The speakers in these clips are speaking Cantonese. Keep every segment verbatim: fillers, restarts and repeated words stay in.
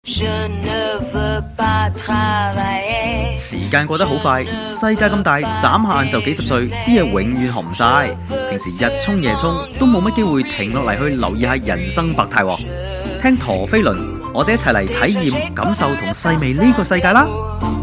時間過得好快，世界咁大，眨下眼就幾十歲，啲嘢永遠學唔晒。平時日沖夜沖，都冇乜機會停落嚟去留意下人生百態。聽陀飛輪，我哋一齊嚟體驗、感受同細味呢個世界啦！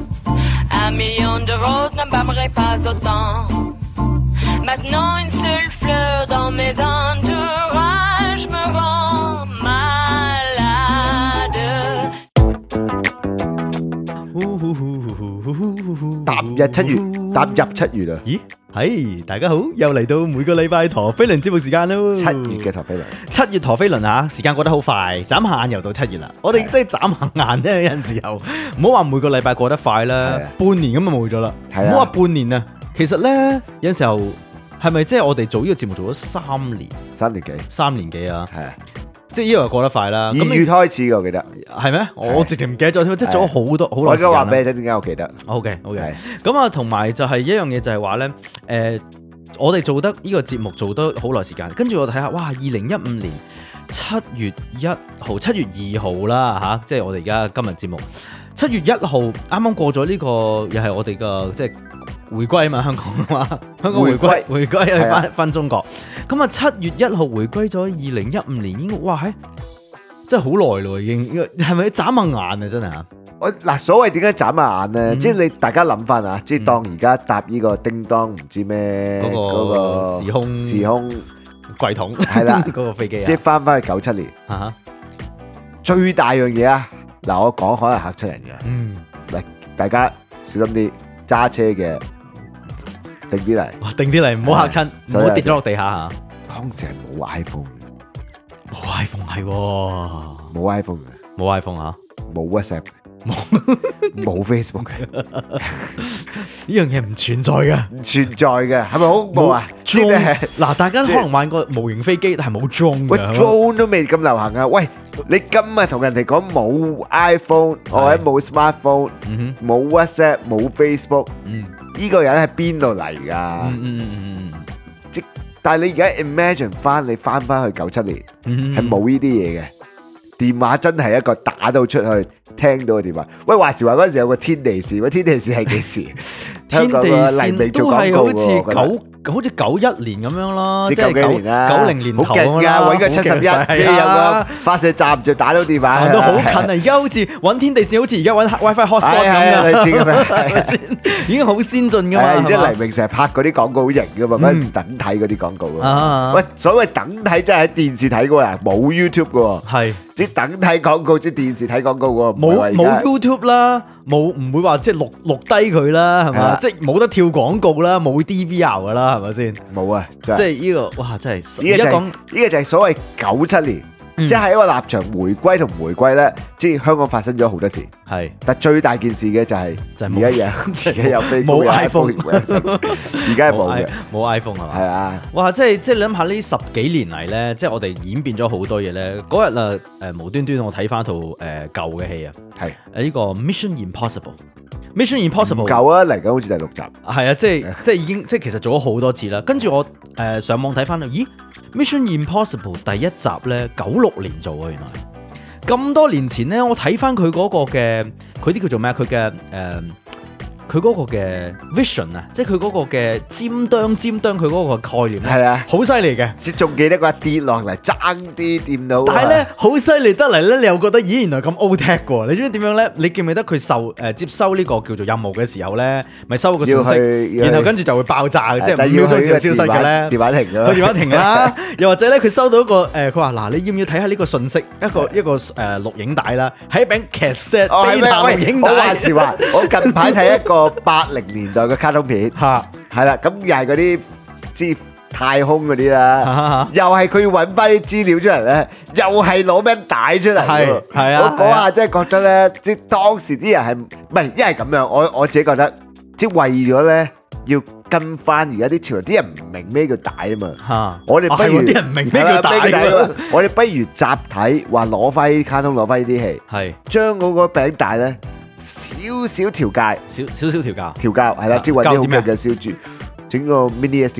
踏入七月，踏入七月啊！ 咦，係大家好，又嚟到每個禮拜陀飛輪節目時間咯。 七月嘅陀飛輪， 七月陀飛輪啊，時間過得好快，眨下眼又到七月啦。我哋即係眨下眼咧，有陣時候唔好話每個禮拜過得快啦，半年咁就冇咗啦。唔好話半年啊，其實咧有陣時候係咪即係我哋做呢個節目做咗三年？ 三年幾？ 三年幾啊？ 係啊。 即係呢個又過得快啦。 二月開始嘅我記得係咩？我直情唔記得咗添，即係做咗好多好耐。 我而家話俾你聽點解我記得。 OK OK。咁啊，同埋就係一樣嘢就係話咧，誒，我哋做得呢個節目做得好耐時間，跟住我睇下，哇！二零一五年七月一號、七月二號啦嚇，即係我哋而家今日節目七月一號啱啱過咗呢個，又係我哋嘅即係回歸啊嘛，香港啊嘛，香港回歸回歸去翻翻中國。咁啊，七月一號回歸咗二零一五年，已經哇係真係好耐咯，已經係咪眨下眼啊？真係啊！ 我嗱所謂點解眨下眼咧？嗯、即係你大家諗翻啊，即係當而家搭呢個叮當唔知咩嗰、嗰個時空時空櫃桶係啦， 嗰個飛機啊， 即係翻翻去九七年啊！ 最大樣嘢啊！嗱，我講可能嚇出人嘅， 嗯， 嚟大家小心啲揸車嘅。定啲嚟， 定啲嚟，唔好嚇親，唔好跌咗落地下嚇。 當時係冇 iPhone 嘅， 冇 iPhone 係喎， 冇 iPhone 嘅， 冇 iPhone 嚇， 冇 WhatsApp，冇冇 Facebook 嘅， 呢樣嘢唔存在嘅， 唔存在嘅，係咪好恐怖啊？ 嗱，大家可能玩過模型飛機，但係冇 drone 嘅。 喂 ，drone 都未咁流行啊！喂，你今日同人哋講冇 iPhone，或者冇 smartphone，冇 WhatsApp，冇 Facebook，呢個人係邊度嚟㗎？ 嗯嗯嗯即但係你而家 imagine 翻，你翻翻去九七年，係冇呢啲嘢嘅。電話真係一個打到出去聽到嘅電話。喂，話時話嗰陣時有個天地線，喂，天地線係幾時？ 天地線都係好似九，好似九一年咁樣咯，即係九九零年頭啦。好勁㗎， 揾個七十一，即係有個發射站就打到電話。 都好近啊！而家好似揾天地線，好似而家揾 WiFi hotspot 咁樣， 類似咁樣，係咪先？ 已經好先進㗎嘛。 而且黎明成日拍嗰啲廣告好型㗎嘛，嗰陣時等睇嗰啲廣告啊。喂，所謂等睇真係喺電視睇過啊，冇 YouTube 㗎喎。係。即係等睇廣告，即係電視睇廣告喎。 冇冇 YouTube 啦，冇唔會話即係錄錄低佢啦，係嘛？即係冇得跳廣告啦，冇 D V R 噶啦，係咪先？ 冇啊！ 即係呢個哇，真係而家講呢個就係所謂九七年。嗯、即係一個立場回歸同回歸咧，即係香港發生咗好多事。係，但最大件事嘅就係而家有，而家有 Facebook 有 iPhone，而家係冇嘅， 冇 iPhone 係嘛？係啊！ 哇！即係即係你諗下呢十幾年嚟咧，即係我哋演變咗好多嘢咧。嗰日啊誒無端端我睇翻套誒舊嘅戲啊，係誒呢個 Mission Impossible。Mission Impossible 舊啊，嚟緊好似第六集。 係啊，即係即係已經即係其實做咗好多次啦。跟住我誒、呃、上網睇翻，咦 Mission Impossible 第一集咧九六年做啊，原來咁多年前咧，我睇翻佢嗰個嘅佢啲叫做咩？佢嘅誒。呃佢嗰個嘅 vision 啊，即係佢嗰個嘅尖端尖端，佢嗰個概念咧，係啊，好犀利嘅。 即仲記得佢跌落嚟爭啲掂到， 但係咧好犀利得嚟咧，你又覺得咦原來咁 old tech 喎？你知唔知點樣咧？你記唔記得佢受誒接收呢個叫做任務嘅時候咧，咪收個信息，然後跟住就會爆炸嘅，即係五秒鐘就消失嘅咧。電話停咗，佢電話停啦。又或者咧，佢收到一個誒，佢話嗱，你要唔要睇下呢個信息？一個一個誒錄影帶啦，係一餅 cassette 飛彈錄影帶。 我話時話，我近排睇一個八零年代嘅卡通片，嚇係啦，咁又係嗰啲即太空嗰啲啦，又係佢要揾翻啲資料出嚟咧，又係攞咩帶出嚟，係係啊！我嗰下真係覺得咧，即係當時啲人係唔係一係咁樣？我我自己覺得，即係為咗咧要跟翻而家啲潮流，啲人唔明咩叫帶啊嘛嚇！我哋不如啲人唔明咩叫帶， 我哋不如集體話攞翻啲卡通，攞翻呢啲戲，係將嗰個餅帶咧。少少調教， 少少少調教， 調教係啦，即係揾啲好嘅嘅燒豬，整個 mini S D 卡，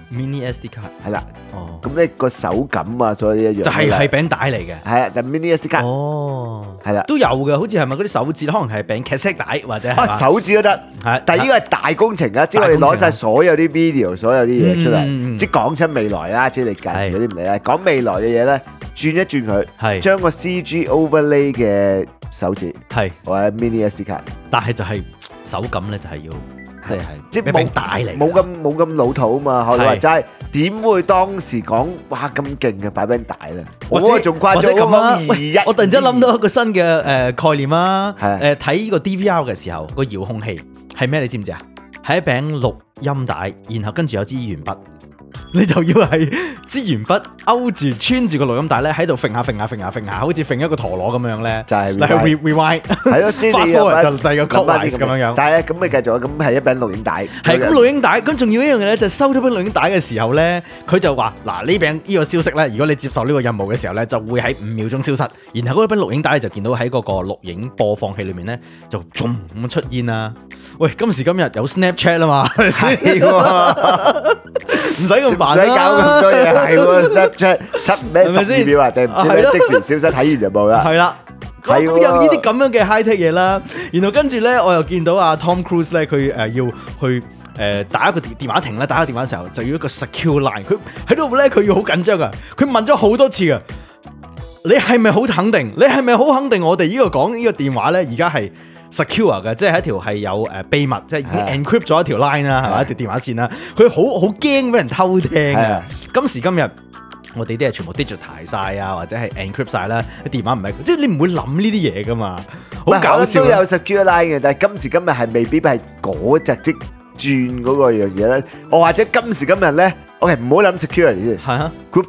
mini S D 卡係啦。 哦， 咁咧個手感啊，所有啲一樣。 就係係餅帶嚟嘅。 係啊，就 mini S D 卡。 哦， 係啦， 都有嘅，好似係咪嗰啲手指，可能係餅 cassette 帶或者係啊嘛手指都得。 係但係呢個係大工程啊，即係我哋攞晒所有啲 video、所有啲嘢出嚟，即係講親未來啦，即係你介紹嗰啲唔理啦，講未來嘅嘢咧，轉一轉佢， 係將個 C G overlay 嘅手指係， 或者 mini S D 卡， 但係就係手感咧就係要即係即係餅帶嚟嘅， 冇咁冇咁老土啊嘛。學你話齋，點會當時講哇咁勁嘅擺餅帶咧？ 或者我仲誇張咁啊！ 二一， 我突然之間諗到一個新嘅誒概念啊！ 係誒睇呢個 D V R 嘅時候，個遙控器係咩？你知唔知啊？係一餅錄音帶，然後跟住有支鉛筆，你就要係支鉛筆勾住穿住個錄音帶咧，喺度揈下揈下揈下揈下，好似揈一個陀螺咁樣咧， 就係嚟去 rewind， 係咯，即係 fast 你 forward 就第二個 clockwise 咁樣樣。 但係咧，咁你繼續啊，咁係一餅錄影帶。 係咁錄影帶，咁仲要一樣嘢咧，就收咗餅錄影帶嘅時候咧，佢就話：嗱呢餅呢個消息咧，如果你接受呢個任務嘅時候咧，就會喺五秒鐘消失。然後嗰餅錄影帶就見到喺嗰個錄影播放器裏面咧，就咁咁出現啦。喂，今時今日有 Snapchat 啦嘛， 係喎， 唔使咁煩唔使搞咁多嘢，係喎 Snapchat 七咩十二秒啊，定唔知咩即時消失，睇完就冇啦。 係啦。 係喎有呢啲咁樣嘅 high tech 嘢啦，然後跟住咧，我又見到阿 Tom Cruise 咧，佢誒要去誒打一個電電話亭咧，打個電話嘅時候就要一個 secure line，佢喺度咧，佢要好緊張啊，佢問咗好多次啊，你係咪好肯定？你係咪好肯定我哋呢個講呢個電話咧，而家係 secure 嘅，即係一條係有誒秘密，即係已經 encrypt 咗一條 line 啦，係咪一條電話線啦？佢好好驚俾人偷聽啊！今時今日。我哋啲係全部 digitize 晒啊，或者係 encrypt 晒啦，啲電話唔係，即係你唔會諗呢啲嘢噶嘛，好搞笑。 都有 secure line 嘅，但係今時今日係未必係嗰隻即轉嗰個樣嘢咧。我或者今時今日咧 ，OK 唔好諗 security 先。 係啊 ，group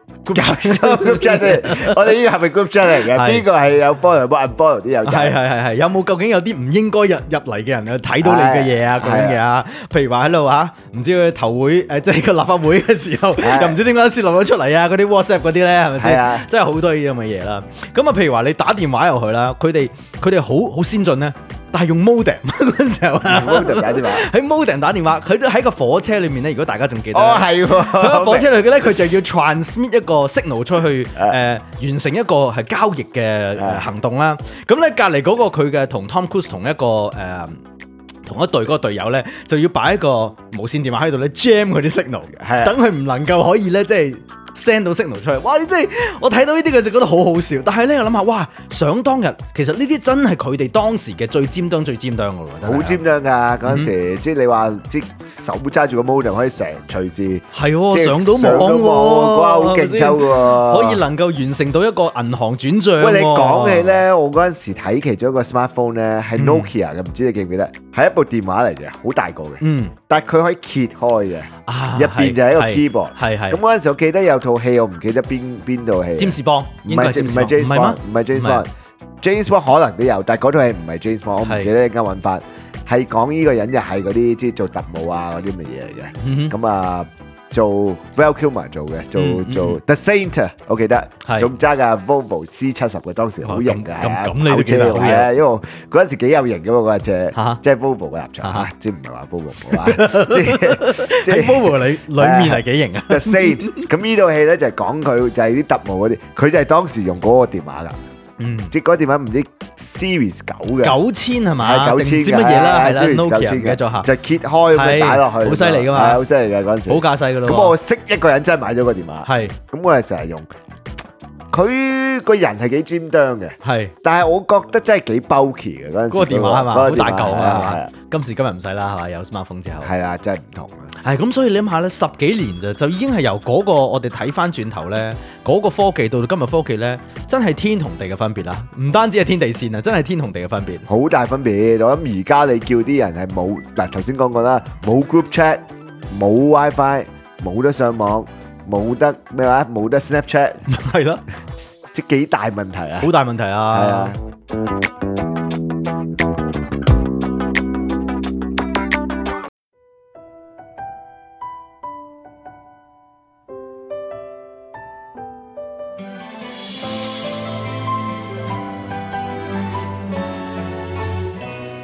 chat。group chat 先，我哋呢個係咪 group chat 嚟嘅？邊個係有 follow 冇 unfollow 啲友仔？ 係係係係，有冇究竟有啲唔應該入入嚟嘅人去睇到你嘅嘢啊？咁樣嘅啊？譬如話喺度嚇，唔知佢頭會誒，即係個立法會嘅時候，又唔知點解泄露咗出嚟啊？嗰啲 WhatsApp 嗰啲咧，係咪先？真係好多呢啲咁嘅嘢啦。咁啊，譬如話你打電話入去啦，佢哋佢哋好好先進咧。但係用 modem 嗰陣時候啊 ，modem 打電話， 喺 modem 打電話，佢都喺個火車裏面咧。如果大家仲記得， 哦係喎， 喺個火車裏嘅咧，佢就要 transmit 一個 signal 出去，誒、呃、完成一個係交易嘅誒行動啦。咁咧隔離嗰個佢嘅同 Tom Cruise 同一個誒、呃、同一隊嗰個隊友咧，就要擺一個無線電話喺度咧 jam 佢啲 signal 嘅，等佢唔能夠可以咧即係。send 到 signal 出嚟，哇！你真係我睇到呢啲嘅就覺得好好笑，但係咧我諗下，哇！想當日其實呢啲真係佢哋當時嘅最尖端、最尖端嘅喎， 好尖端㗎嗰陣時，即係你話即手揸住個 modem 可以成隨時係喎上到網喎， 哇！好勁抽喎， 可以能夠完成到一個銀行轉賬。 喂，你講起咧，我嗰陣時睇其中一個 smartphone 咧係 Nokia 嘅，唔知你記唔記得？係一部電話嚟嘅，好大個嘅，嗯，但係佢可以揭開嘅，入邊就係一個 keyboard， 係係。 咁嗰陣時我記得有套戲，我唔記得邊邊套戲。 占士邦， 唔係唔係 James Bond，唔係 James Bond，James Bond 可能都有，但係嗰套戲唔係 James Bond，我唔記得，一陣間揾翻。係講呢個人就係嗰啲即係做特務啊嗰啲咁嘅嘢嚟嘅，咁啊做 Val Kilmer 做嘅，做做 The Saint，我記得，仲揸架 Volvo C 七十嘅，當時好型嘅，係啊，跑車好嘅，因為嗰陣時幾有型嘅嘛嗰架車，即係 Volvo 嘅立場嚇，即係唔係話 Volvo 冇啊，即係即係 Volvo 裏裏面係幾型啊 The Saint，咁呢套戲咧就係講佢就係啲特務嗰啲，佢就係當時用嗰個電話㗎。嗯，即係嗰電話唔知 Series 九嘅，九千係嘛？係九千嘅，唔知乜嘢啦，係啦 ，Nokia 嘅咗下，就揭開咁打落去，好犀利㗎嘛，係好犀利嘅嗰陣時，好架勢㗎咯。咁我識一個人真係買咗個電話，係，咁我係成日用。佢個人係幾尖端嘅，係，但係我覺得真係幾 bulky 嘅嗰陣時。嗰個電話係嘛，好大嚿啊，係嘛。今時今日唔使啦，係嘛，有 smartphone 之後。係啊，真係唔同啊。係咁，所以你諗下咧，十幾年就就已經係由嗰個我哋睇翻轉頭咧，嗰個科技到到今日科技咧，真係天同地嘅分別啦。唔單止係天地線啊，真係天同地嘅分別。好大分別。我諗而家你叫啲人係冇嗱，頭先講過啦，冇 group chat，冇 WiFi，冇得上網。冇得咩話？冇得 Snapchat， 係咯，即係幾大問題啊！好大問題啊！係啊。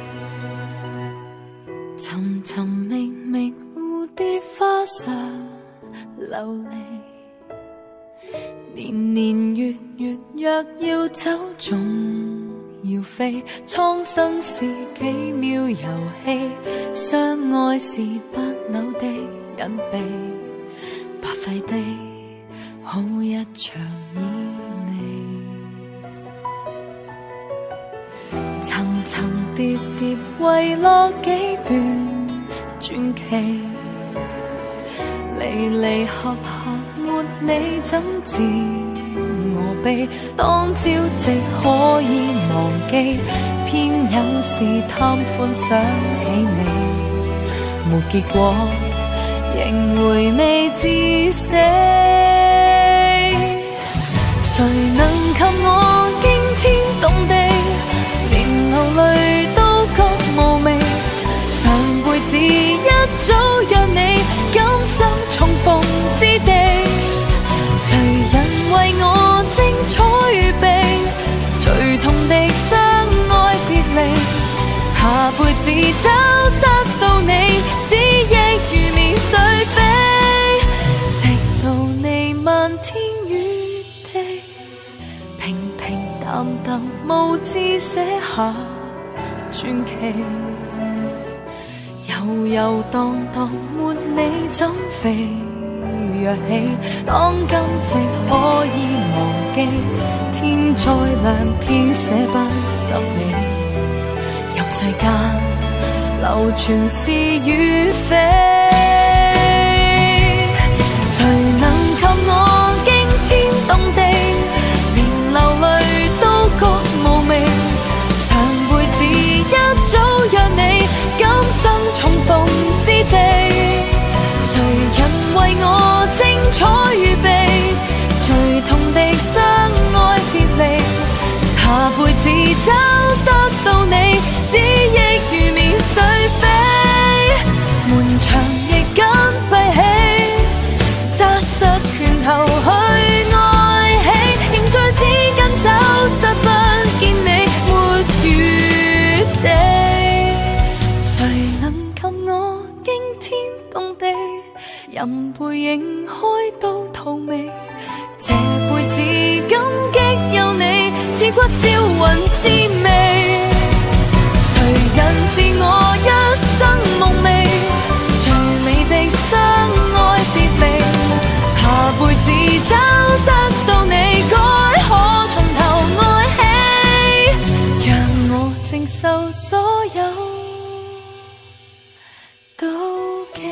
尋尋覓覓蝴蝶花上。 走總要飛，蒼生是奇妙遊戲，相愛是不朽的隱秘，白費的好一場旖旎，層層疊疊遺落幾段傳奇，離離合合沒你怎知我悲，當朝夕可以忘記，偏有時貪歡想起你，沒結果仍回味至死，誰能及我驚天動地，連流淚都覺無味，上輩子一早讓你甘心重逢之地，誰人為我精彩預備，最痛的相愛別離，下輩子找得到你，思憶如免碎飛，直到你漫天雨地，平平淡淡無字寫下傳奇，遊遊蕩蕩沒你怎飛躍起，當今夕可以忘記，天再亮偏捨不得你，任世間流傳是與非，誰能及我驚天動地，連流淚都覺無味，上輩子一早讓你今生重逢之地，誰人為我精彩預備，最痛的相愛別離，下輩子找得到你，思憶如免碎飛，門牆亦緊閉起，紮實拳頭去愛起，凝聚指間走失不見你沒餘地，誰能及我驚天動地，任背影開到荼蘼，這輩子感激有你，似骨銷魂之味，誰人是我一生夢寐，最美的相愛別離，下輩子找得到你，該可從頭愛起，讓我承受所有妒忌。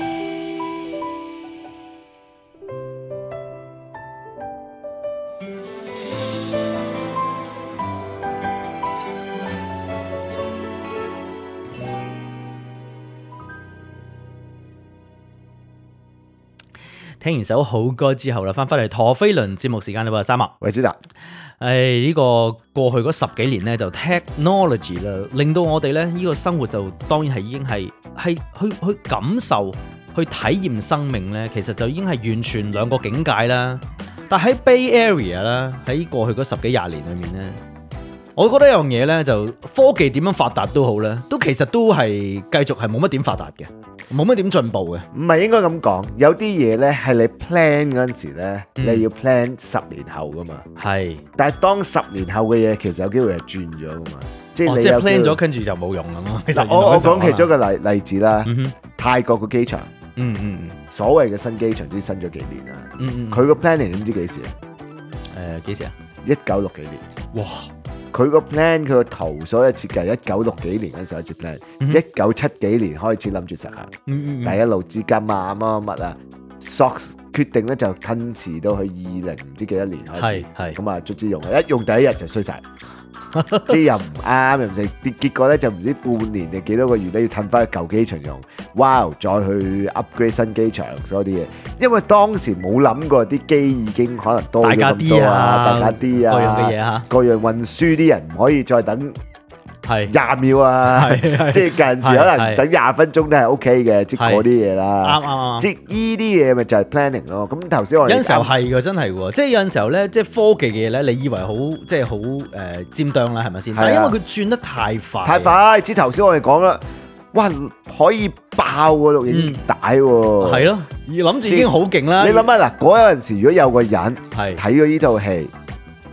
聽完首好歌之後啦，翻返嚟陀飛輪節目時間啦喎，三啊， 喂，子達， 誒呢個過去嗰十幾年咧，就 technology 啦，令到我哋咧呢個生活就當然係已經係係去去感受、去體驗生命咧，其實就已經係完全兩個境界啦。但喺 Bay Area 啦，喺過去嗰十幾廿年裏面咧，我覺得一樣嘢咧，就科技點樣發達都好咧，都其實都係繼續係冇乜點發達嘅。冇乜點進步嘅， 唔係應該咁講，有啲嘢咧係你 plan 嗰陣時咧， 嗯、 你要 plan 十年後噶嘛。係，但係當十年後嘅嘢其實有機會係轉咗噶嘛，即係你有 plan 咗跟住就冇用咁咯。其實我我講其中一個例例子啦，嗯、泰國個機場，嗯嗯嗯，所謂嘅新機場都新咗幾年啦，嗯嗯，佢個 planning 你唔知幾時啊？誒幾時啊？一九六幾年，哇！佢個 plan 佢個圖所有設計一九六幾年嗰陣時開始 plan，一九七幾年開始諗住實行，嗯嗯嗯但係一路資金啊乜乜乜啊，索決定咧就吞遲到去二零唔知幾多年開始，係咁啊，卒之用，一用第一日就衰晒。即係又唔啱，又唔成，結果咧就唔知半年定幾多個月咧要褪翻去舊機場用，哇！再去 upgrade 新機場所有啲嘢，因為當時冇諗過啲機已經可能多咗咁多啊，大家啲啊，各樣嘅嘢嚇，各樣運輸啲人唔可以再等。係廿秒啊！即係近時可能等廿分鐘都係 OK 嘅，即係嗰啲嘢啦。啱啱啱。即係依啲嘢咪就係 planning 咯。咁頭先我哋有陣時候係㗎，真係喎。即係有陣時候咧，即係科技嘅嘢咧，你以為好即係好誒尖端啦，係咪先？但係因為佢轉得太快，太快。即係頭先我哋講啦，哇，可以爆個錄影帶喎。係咯，諗住已經好勁啦。你諗下嗱，嗰陣時如果有個人係睇咗呢套戲。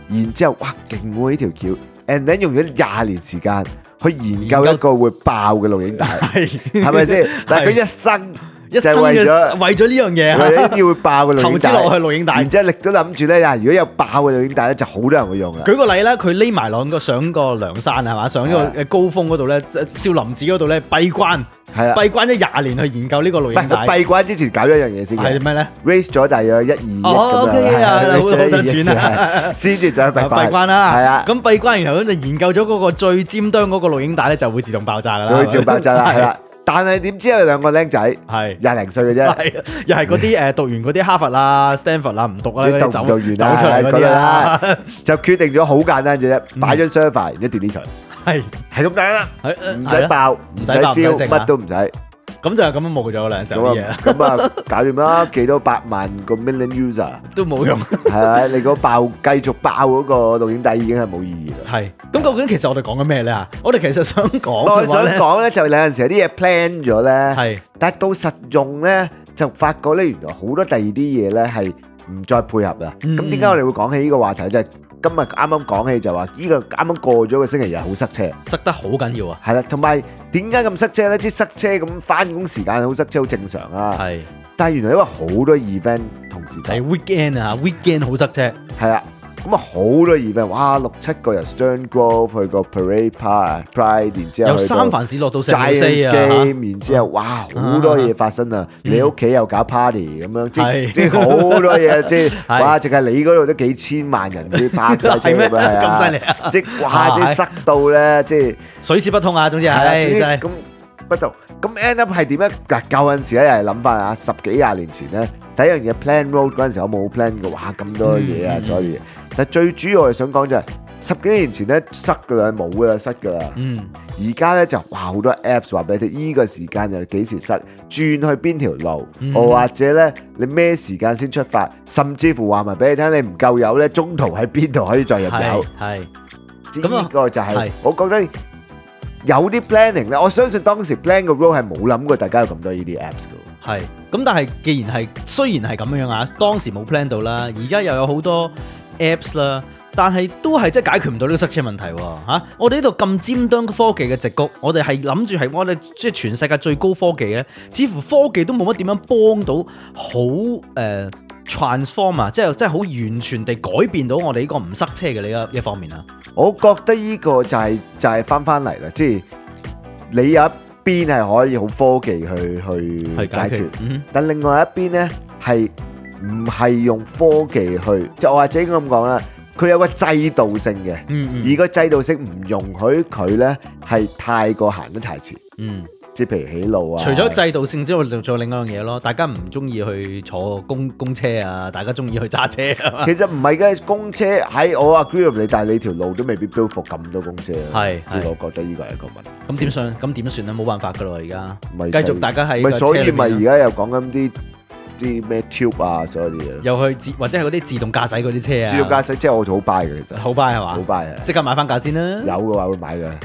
然之後哇勁喎呢條橋 ，and then 用咗廿年時間去研究一個會爆嘅錄影帶，係咪先？但係佢一生。 一生嘅為咗呢樣嘢， 為咗呢啲會爆嘅錄影帶， 投資落去錄影帶， 然之後力都諗住咧，如果有爆嘅錄影帶咧，就好多人會用啦。 舉個例啦，佢匿埋落個上個梁山係嘛，上呢個高峰嗰度咧，少林寺嗰度咧閉關， 係啊， 閉關咗廿年去研究呢個錄影帶。 閉關之前搞咗一樣嘢先嘅， 係咩咧 ？raise 咗大約一二億咁樣， 好多錢啊， 先至再閉關。 閉關啦， 係啊。 咁閉關然後咁就研究咗嗰個最尖端嗰個錄影帶咧，就會自動爆炸㗎啦， 就會自動爆炸啦，係啦。但係點知有兩個僆仔係廿零歲嘅啫， 係又係嗰啲誒讀完嗰啲哈佛啊、Stanford 啊唔讀啊， 讀唔讀完走出嚟嗰啲啦，就決定咗好簡單嘅啫，擺張 server 然之後 delete 佢，係係咁簡單啦，唔使爆，唔使燒，乜都唔使。 咁就係咁樣冇咗啦，成啲嘢。 咁啊，搞掂啦，幾多百萬個 million user 都冇用。 係啊，你嗰爆繼續爆嗰個錄影帶已經係冇意義啦。 係。咁究竟其實我哋講緊咩咧嚇？我哋其實想講， 我想講咧就係有陣時有啲嘢 plan 咗咧， 係， 但係到實用咧就發覺咧原來好多第二啲嘢咧係唔再配合啦。咁點解我哋會講起呢個話題？就係今日啱啱講起就話呢個啱啱過咗個星期日好塞車， 塞得好緊要啊！ 係啦，同埋點解咁塞車咧？即係塞車咁翻工時間好塞車好正常啊。係，但係原來因為好多 event 同時間， 係 weekend 啊 ，weekend 好塞車。 係啦。咁啊好多 event，哇六七個由 Stern Grove 去個 Parade Park Pride， 然之後由三藩市落到 Giants Game， 然之後哇好多嘢發生啊！你屋企又搞 party 咁樣，即即好多嘢，即哇淨係你嗰度都幾千萬人啲泊曬車咁樣，係啊， 咁犀利啊！ 即哇即塞到咧，即水泄不通啊！總之係咁不到。咁 end up 係點咧？嗱舊陣時咧又係諗翻啊，十幾廿年前咧，第一樣嘢 plan road 嗰陣時我冇 plan 過，哇咁多嘢啊，所以。但最主要我係想講就係十幾年前咧塞㗎啦，冇㗎啦，塞㗎啦。嗯。而家咧就哇好多 apps 話俾你聽，依個時間又幾時塞，轉去邊條路，或或者咧你咩時間先出發，甚至乎話埋俾你聽，你唔夠油咧，中途喺邊度可以再入油。係。咁呢個就係我覺得有啲 planning 咧，我相信當時 plan 個 road 係冇諗過大家有咁多呢啲 apps 㗎。 係。咁但係既然係雖然係咁樣啊，當時冇 plan 到啦，而家又有好多 apps 啦，但係都係真係解決唔到呢個塞車問題喎嚇！我哋呢度咁尖端科技嘅矽谷，我哋係諗住係我哋即係全世界最高科技咧，似乎科技都冇乜點樣幫到好誒、呃、transform 啊，即係即係好完全地改變到我哋呢個唔塞車嘅呢一一方面啊！ 我覺得呢個就係、是、就係翻翻嚟啦，即係你有一邊係可以好科技去去解決，解決嗯、但另外一邊咧係唔係用科技去，就或者應該咁講啦，佢有個制度性嘅，嗯嗯、而個制度性唔容許佢咧係太過行得太前，嗯，即係譬如起路啊。除咗制度性之外，仲仲有另一樣嘢咯，大家唔中意去坐公公車啊，大家中意去揸車啊。 其實唔係嘅，公車喺我 agree with你，但係你條路都未必 build for 咁多公車，係，即係我覺得呢個係一個問題。咁點算？咁點算咧？冇辦法噶咯，而家繼續大家喺個車裏面。所以咪而家又講緊啲。啲咩 tube 啊，所有啲嘢， 又去自或者係嗰啲自動駕駛嗰啲車啊， 自動駕駛即係我好 buy 嘅，其實好 buy 係嘛， 好 buy 啊， 即刻買翻架先啦， 有嘅話會買嘅。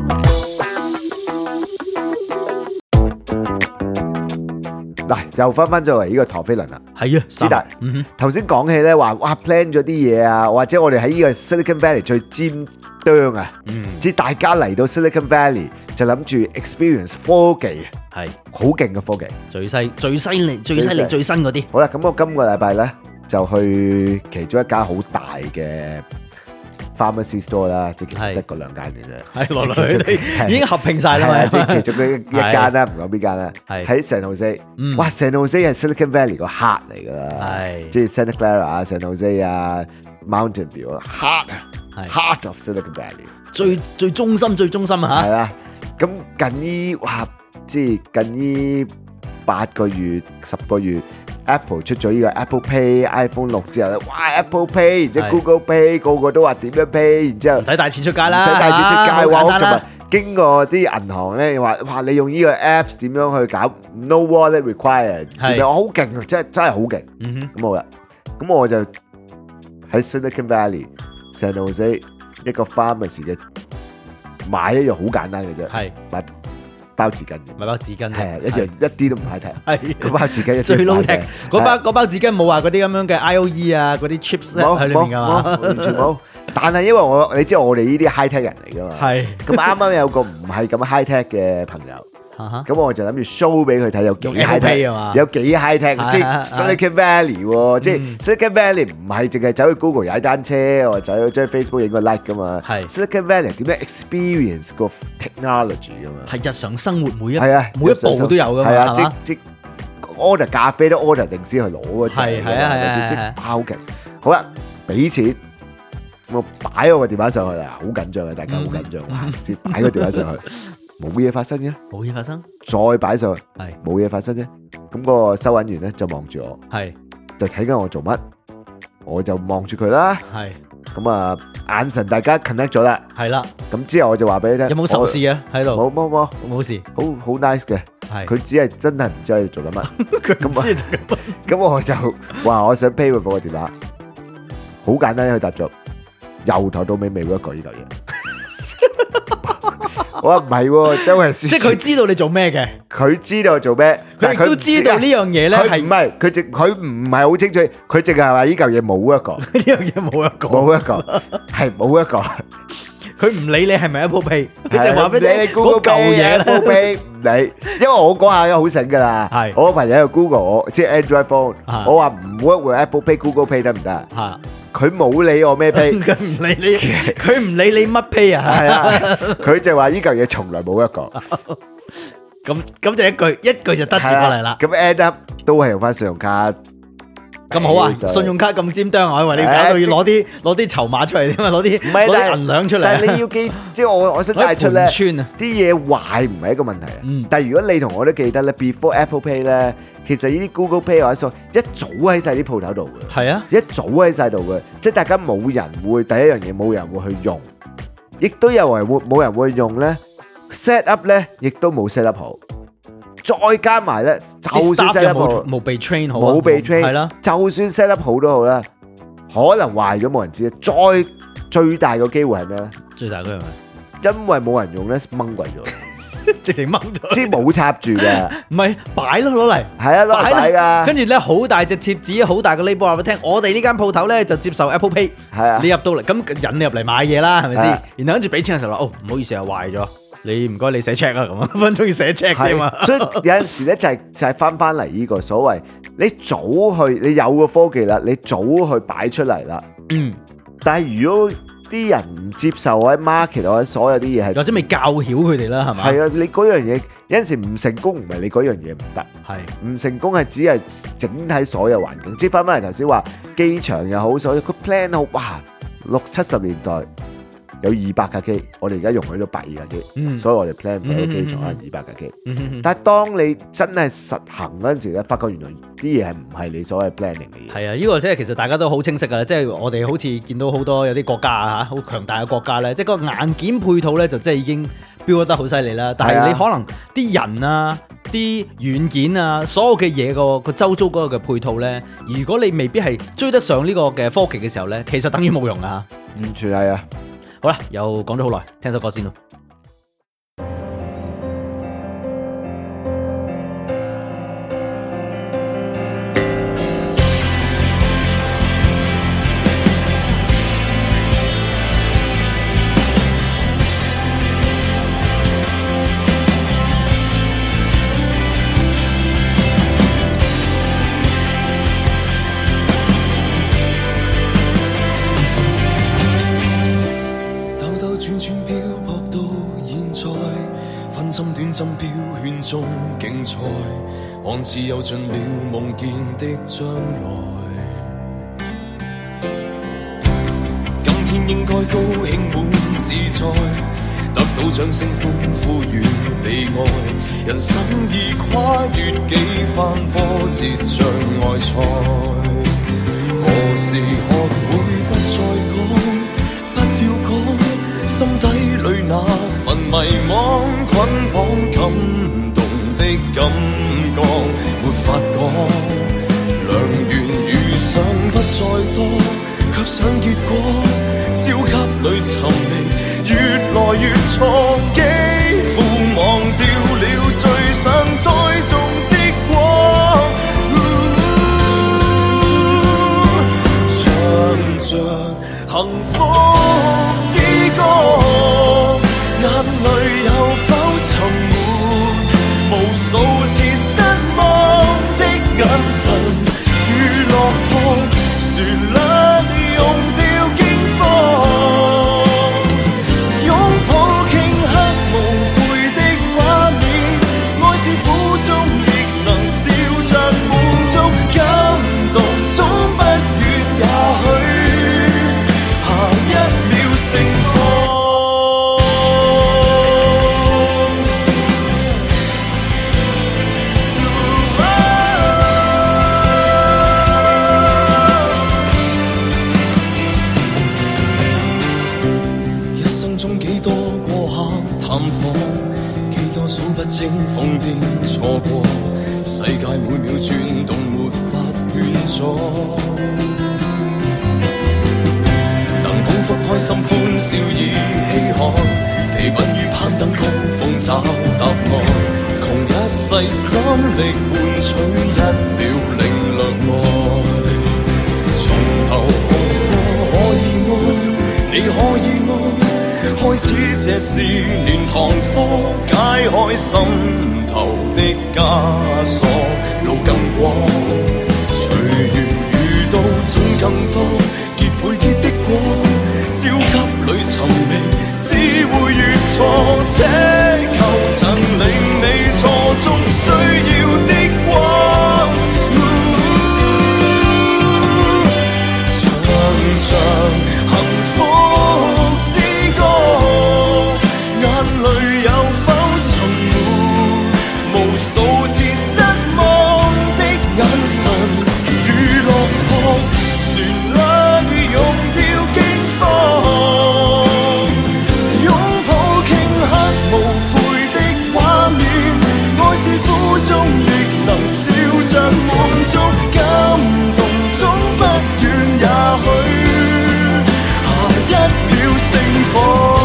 嗱，又翻翻咗嚟呢個陀飛輪啦， 係啊， 史達，頭先講起咧話，哇 plan 咗啲嘢啊，或者我哋喺呢個 Silicon Valley 最尖端啊，即係大家嚟到 Silicon Valley 就諗住 experience 科技。係好勁嘅科技， 最犀最犀利最犀利最新嗰啲。 好啦，咁我今個禮拜咧就去其中一間好大嘅 pharmacy store 啦，即係一個兩間嘅啫。係來來去去已經合併晒啦嘛，即係其中嘅一間啦，唔講邊間啦。係喺 San Jose，哇 San Jose 係 Silicon Valley 個 heart 嚟㗎啦，係即係 Santa Clara 啊、San Jose 啊、Mountain View 啊 heart，heart of Silicon Valley， 最最中心最中心啊嚇。係啦，咁近於哇。即係近呢八個月、十個月 ，Apple 出咗呢個 Apple Pay、iPhone 六之後咧，哇 Apple Pay， 然之後 Google Pay， 個個都話點樣 Pay， 然之後唔使帶錢出街啦， 唔使帶錢出街，哇！我尋日經過啲銀行咧，話哇你用呢個 Apps 點樣去搞 No Wallet Required， 係我好勁啊，真係真係好勁。咁好啦，咁我就喺 Silicon Valley、San Jose 一個 pharmacy 嘅買一樣好簡單嘅啫，係買包紙巾， 買包紙巾， 係啊，一樣一啲都唔太睇。係嗰包紙巾最 low tech，嗰包嗰包紙巾冇話嗰啲咁樣嘅 I O E 啊，嗰啲 chips 咧喺裏面㗎嘛， 完全冇。 但係因為我你知我哋呢啲 high tech 人嚟㗎嘛， 係咁啱啱有個唔係咁 high tech 嘅朋友。咁我就諗住 show 俾佢睇有幾 high tech，有幾 high tech，即係 Silicon Valley 喎，即係 Silicon Valley 唔係淨係走去 Google 踩單車，或者走去將 Facebook 影個 like 噶嘛。Silicon Valley 點樣 experience 個 technology 噶嘛？ 係日常生活每一係啊每一步都有噶嘛， 係啊， 係嘛？ 即即 order 咖啡都 order 定先去攞嗰陣， 係係啊係啊即係包勁。好啦，俾錢。我擺我個電話上去啦，好緊張啊！大家好緊張，哇！即係擺個電話上去，冇嘢發生嘅， 冇嘢發生， 再擺上去， 係冇嘢發生啫。咁個收銀員咧就望住我， 係就睇緊我做乜，我就望住佢啦。 係咁啊，眼神大家 connect 咗啦。 係啦。 咁之後我就話俾你聽， 有冇仇視啊？喺度冇冇冇冇事， 好好 nice 嘅。 係佢只係真係唔知喺度做緊乜。 佢唔知做緊乜。 咁我就話我想 pay 佢部電話，好簡單一個答咗。由頭到尾未 work 過呢嚿嘢，我話唔係喎，周圍即係佢知道你做咩嘅， 佢知道做咩， 佢亦都知道呢樣嘢咧係唔係佢淨佢唔係好清楚，佢淨係話呢嚿嘢冇 work 過， 呢樣嘢冇一個， 冇 work 過，係冇 work 過， 佢唔理你係咪 Apple Pay，佢係就話俾你聽嗰嚿嘢咧 Apple Pay 唔理，因為我嗰下好醒㗎啦， 係我個朋友有 Google，我即係 Android phone，我話唔 work with Apple Pay、Google Pay 得唔得？ 嚇。 佢冇理我咩 pay， 佢唔理你，佢唔理你乜 pay 啊？ 係啊，佢就話呢嚿嘢從來冇一個， 咁咁就一句一句就得住過嚟啦。 咁 end up 都係用翻信用卡， 咁好啊！信用卡咁尖端，我以為你搞到要攞啲攞啲籌碼出嚟添啊，攞啲攞啲銀兩出嚟。 但係你要記，即係我我想帶出咧，啲嘢壞唔係一個問題啊。 嗯， 但係如果你同我都記得咧 ，before Apple Pay 咧。其實呢啲 Google Pay 或者所一早喺晒啲鋪頭度嘅， 係啊， 一早喺晒度嘅，即係大家冇人會第一樣嘢冇人會去用，亦都有人會冇人會用咧 set up 咧，亦都冇 set up 好，再加埋咧，就算 set up 好冇被 train 好， 冇被 train 係啦， 就算 set up 好都好啦，可能壞咗冇人知，再最大個機會係咩咧？ 最大嗰樣咩？ 因為冇人用咧，掹鬼咗。 直情掹咗， 即係冇插住嘅， 唔係擺咯攞嚟， 係啊攞嚟擺㗎。 跟住咧好大隻貼紙，好大個 label 話俾你聽，我哋呢間鋪頭咧就接受 Apple Pay。 係啊， 你入到嚟咁引你入嚟買嘢啦，係咪先？然後跟住俾錢嘅時候話，哦唔好意思啊，壞咗，你唔該你寫 check 啊咁啊，分分鐘要寫 check 添嘛。 所以有陣時咧就係就係翻翻嚟呢個所謂，你早去你有個科技啦，你早去擺出嚟啦。 嗯， 但係如果啲人唔接受或者 market 或者所有啲嘢係， 或者未教曉佢哋啦，係嘛？ 係啊，你嗰樣嘢有陣時唔成功，唔係你嗰樣嘢唔得， 係唔成功係只係整體所有環境。即係翻翻嚟頭先話機場又好，所以佢 plan 好，哇六七十年代有二百架機，我哋而家容許咗百二架機， 嗯、 所以我哋 plan 咗個機場係二百架機。 嗯嗯嗯、 但係當你真係實行嗰陣時咧，發覺原來啲嘢係唔係你所謂 planning 嘅嘢。 係啊，呢、這個即係其實大家都好清晰㗎啦，即係我哋好似見到好多有啲國家啊嚇，好強大嘅國家咧，即係個硬件配套咧就即係已經標得好犀利啦。但係你可能啲人啊、啲軟件啊、所有嘅嘢個個周遭嗰個嘅配套咧，如果你未必係追得上呢個嘅科技嘅時候咧，其實等於冇用啊！ 完全係啊！ 好啦，又講咗好耐，聽首歌先咯。 中競賽，看似有盡了夢見的將來。今天應該高興滿自在，得到掌聲歡呼與被愛。人生已跨越幾番波折障礙賽，何時學會不再講，不要講，心底裏那份迷惘捆綁感的感覺沒法講，良緣遇上不再多，卻想結果焦急裏尋覓，越來越錯，幾乎忘掉了最想栽種的果，唱着幸福。 探訪，幾多數不清瘋癲錯過，世界每秒轉動沒法勸阻。能幸福開心歡笑已稀罕，疲憊於攀登高峰找答案，窮一世心力換取一秒領略愛。從頭學過可以愛，你可以愛，開始這是年堂課，解開心頭的枷鎖，路更廣，隨緣遇到總更多，結會結的果，焦急裏尋覓，只會越錯，這求曾令你錯中需要的光。唱唱幸福之歌，眼淚有否沉沒？無數次失望的眼神，如落魄，旋律溶掉驚慌，擁抱頃刻無悔的畫面，愛是苦中亦能笑着滿足，感動總不遠也許下一秒盛放。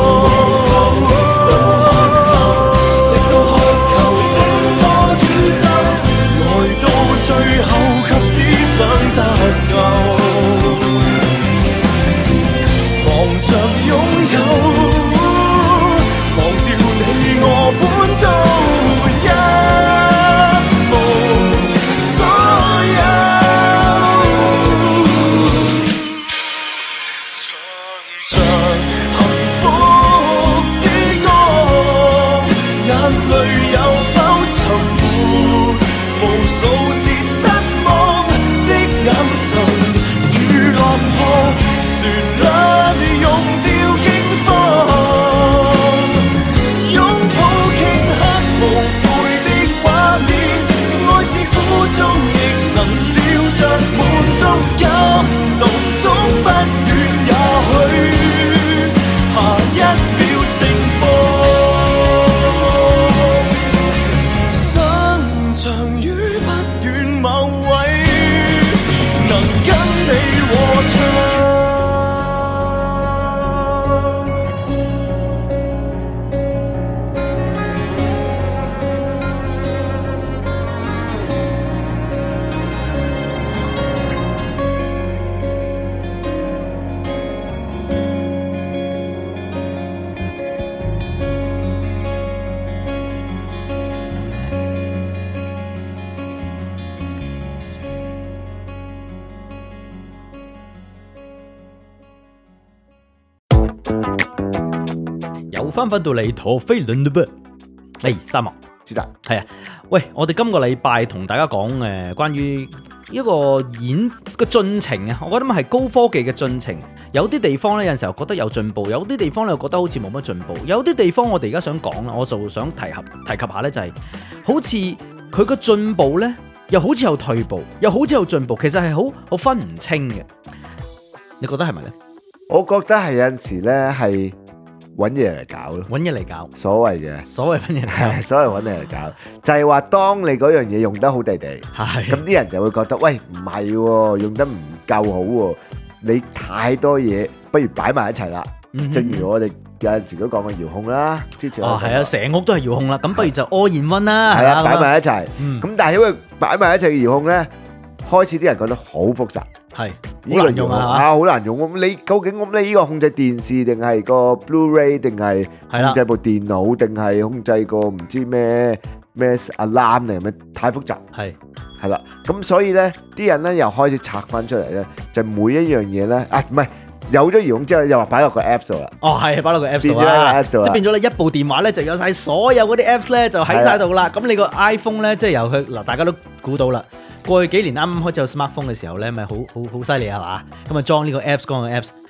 翻返到嚟陀飛輪嘞噃，誒三毛知得係啊，喂，我哋今個禮拜同大家講誒關於一個演個進程啊，我覺得係高科技嘅進程，有啲地方咧有陣時候覺得有進步，有啲地方咧又覺得好似冇乜進步，有啲地方我哋而家想講啦，我就想提及提及下咧，就係好似佢個進步咧，又好似有退步，又好似有進步，其實係好好分唔清嘅，你覺得係咪咧？ 我覺得係有陣時咧係揾嘢嚟搞咯， 揾嘢嚟搞， 所謂嘅， 所謂揾嘢嚟搞， 所謂揾嘢嚟搞，就係話當你嗰樣嘢用得好地地， 係咁啲人就會覺得，喂唔係喎，用得唔夠好喎，你太多嘢，不如擺埋一齊啦。 嗯、 正如我哋有陣時都講過遙控啦，之前哦係啊，成屋都係遙控啦，咁不如就 all in one 啦， 係啊，擺埋一齊。咁、 嗯、 但係因為擺埋一齊嘅遙控咧，開始啲人覺得好複雜。 係好難用啊！ 啊，好難用。咁你究竟咁你呢個控制電視定係個 Blu-ray 定係控制部電腦定係控制個唔知咩咩 alarm 定係咩？太複雜。係係啦，咁所以咧，啲人咧又開始拆翻出嚟咧，就每一樣嘢咧，啊唔係有咗遙控之後，又話擺落個 Apps 度啦。哦，係擺落個 Apps 度啊，即係變咗你一部電話咧就有晒所有嗰啲 Apps 咧就喺晒度啦。咁你個 iPhone 咧即係由佢嗱，大家都估到啦。過去幾年啱啱開始有 smartphone 嘅時候咧，咪好好好犀利係嘛？咁啊裝呢個 apps 嗰個 apps，